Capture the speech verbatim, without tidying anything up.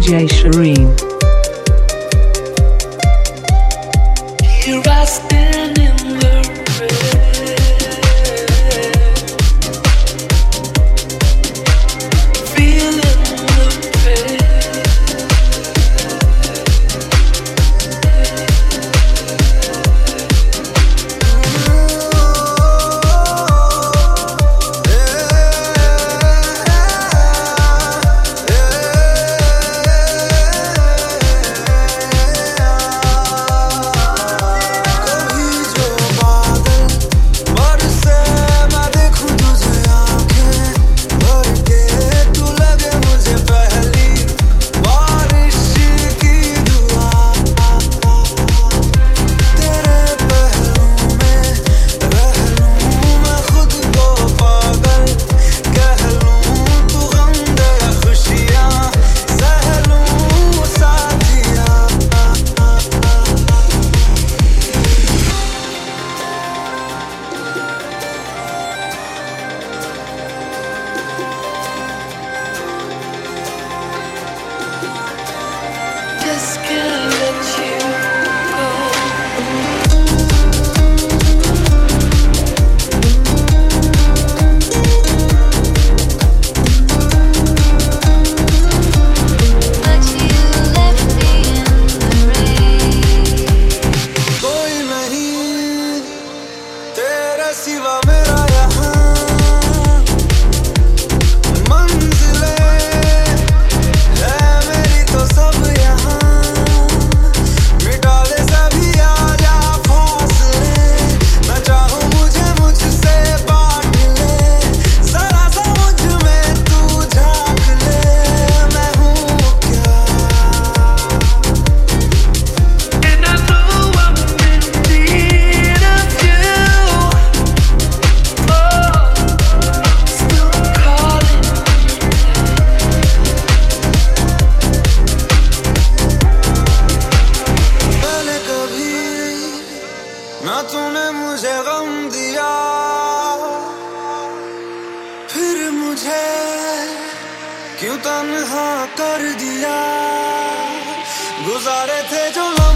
J Shireen. Here I stand in the red, feeling the pain. Just can't let you go. But you left me in the rain. कोई नहीं तेरे सिवा मेरा यहाँ मंजिलें है मेरी तो सब यहाँ मिटा दे सभी आजा फासले मैं चाहूँ मुझे मुझसे बांट ले जरा सा मुझ में तू झाँक ले मैं हूँ क्या And I know I'm in need of you. Oh, still calling. पहले कभी ना तूने मुझे गम दिया फिर मुझे क्यों तन्हा कर दिया गुजारे थे जो लम्हे